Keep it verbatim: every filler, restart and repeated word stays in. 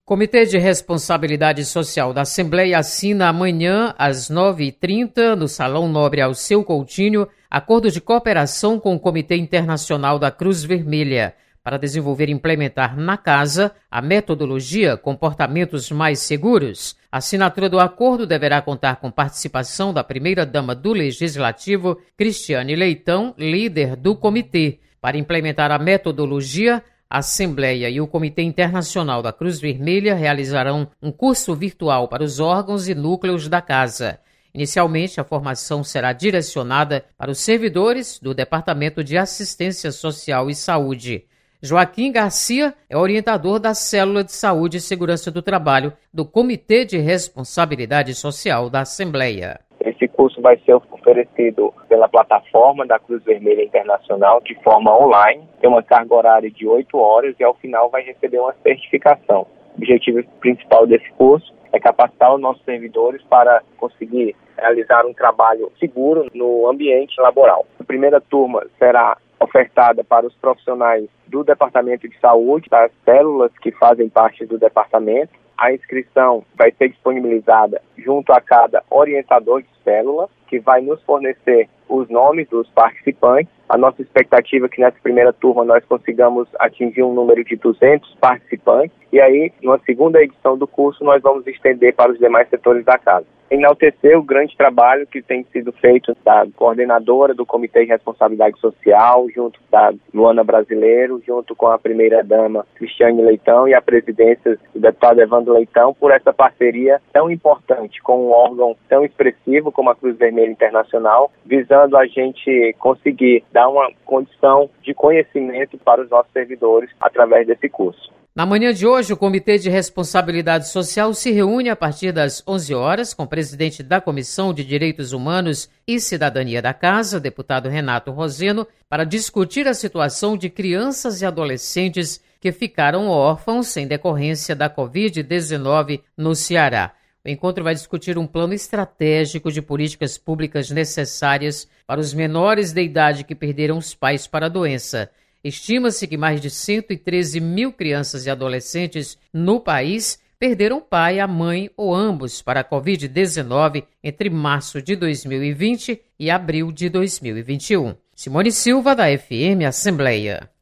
Comitê de Responsabilidade Social da Assembleia assina amanhã, às nove e trinta, no Salão Nobre Alceu Coutinho, acordo de cooperação com o Comitê Internacional da Cruz Vermelha para desenvolver e implementar na casa a metodologia Comportamentos Mais Seguros. A assinatura do acordo deverá contar com participação da primeira-dama do Legislativo, Cristiane Leitão, líder do comitê. Para implementar a metodologia, a Assembleia e o Comitê Internacional da Cruz Vermelha realizarão um curso virtual para os órgãos e núcleos da Casa. Inicialmente, a formação será direcionada para os servidores do Departamento de Assistência Social e Saúde. Joaquim Garcia é orientador da Célula de Saúde e Segurança do Trabalho do Comitê de Responsabilidade Social da Assembleia. Esse curso vai ser oferecido pela plataforma da Cruz Vermelha Internacional de forma online, tem uma carga horária de oito horas e ao final vai receber uma certificação. O objetivo principal desse curso é capacitar os nossos servidores para conseguir realizar um trabalho seguro no ambiente laboral. A primeira turma será ofertada para os profissionais do Departamento de Saúde, das células que fazem parte do departamento. A inscrição vai ser disponibilizada junto a cada orientador de célula, que vai nos fornecer os nomes dos participantes. A nossa expectativa é que nessa primeira turma nós consigamos atingir um número de duzentos participantes e aí, numa segunda edição do curso, nós vamos estender para os demais setores da casa. Enaltecer o grande trabalho que tem sido feito da coordenadora do Comitê de Responsabilidade Social, junto da Luana Brasileiro, junto com a primeira-dama Cristiane Leitão e a presidência do deputado Evandro Leitão, por essa parceria tão importante com um órgão tão expressivo como a Cruz Vermelha Internacional, visando a gente conseguir dar uma condição de conhecimento para os nossos servidores através desse curso. Na manhã de hoje, o Comitê de Responsabilidade Social se reúne a partir das onze horas com o presidente da Comissão de Direitos Humanos e Cidadania da Casa, deputado Renato Roseno, para discutir a situação de crianças e adolescentes que ficaram órfãos em decorrência da covid dezenove no Ceará. O encontro vai discutir um plano estratégico de políticas públicas necessárias para os menores de idade que perderam os pais para a doença. Estima-se que mais de cento e treze mil crianças e adolescentes no país perderam o pai, a mãe ou ambos para a covid dezenove entre março de dois mil e vinte e abril de dois mil e vinte e um. Simone Silva, da F M Assembleia.